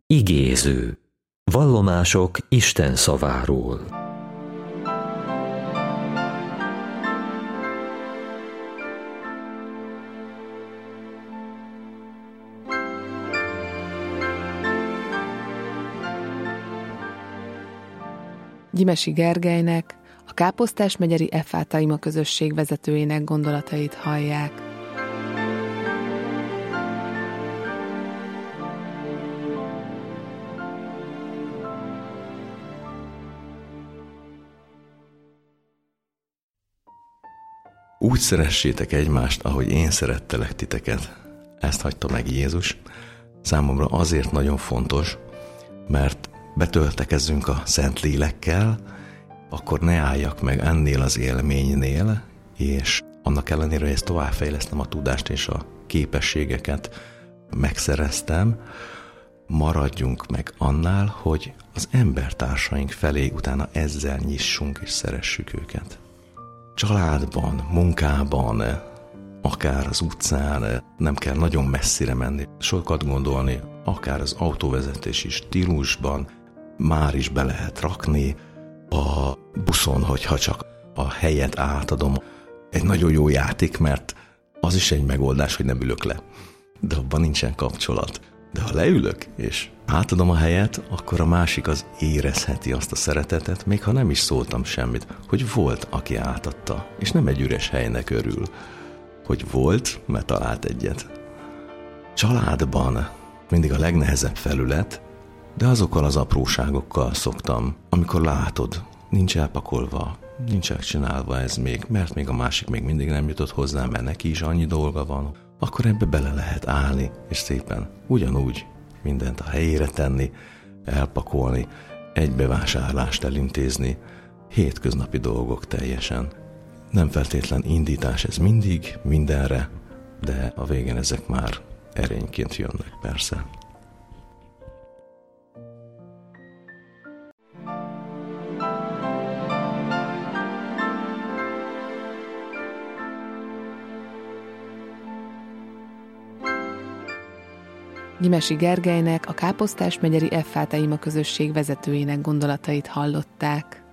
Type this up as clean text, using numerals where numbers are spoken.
Igéző. Vallomások Isten szaváról. Gyimesi Gergelynek, a Káposztás-megyeri Effáta Ima közösség vezetőjének gondolatait hallják. Úgy szeressétek egymást, ahogy én szerettelek titeket. Ezt hagyta meg Jézus. Számomra azért nagyon fontos, mert betöltekezzünk a Szent Lélekkel, akkor ne álljak meg ennél az élménynél, és annak ellenére, hogy ezt továbbfejlesztem a tudást és a képességeket megszereztem, maradjunk meg annál, hogy az embertársaink felé utána ezzel nyissunk és szeressük őket. Családban, munkában, akár az utcán, nem kell nagyon messzire menni, sokat gondolni, akár az autóvezetési stílusban, már is be lehet rakni a buszon, hogyha csak a helyet átadom. Egy nagyon jó játék, mert az is egy megoldás, hogy nem ülök le. De abban nincsen kapcsolat. De ha leülök, és átadom a helyet, akkor a másik az érezheti azt a szeretetet, még ha nem is szóltam semmit, hogy volt, aki átadta, és nem egy üres helynek örül. Hogy volt, mert talált egyet. Családban mindig a legnehezebb felület, de azokkal az apróságokkal szoktam, amikor látod, nincs elpakolva, nincs elcsinálva ez még, mert még a másik még mindig nem jutott hozzá, mert neki is annyi dolga van, akkor ebbe bele lehet állni, és szépen ugyanúgy mindent a helyére tenni, elpakolni, egy bevásárlást elintézni, hétköznapi dolgok teljesen. Nem feltétlen indítás ez mindig, mindenre, de a végén ezek már erényként jönnek persze. Gyimesi Gergelynek, a Káposztás-megyeri Effáta Ima közösség vezetőjének gondolatait hallották.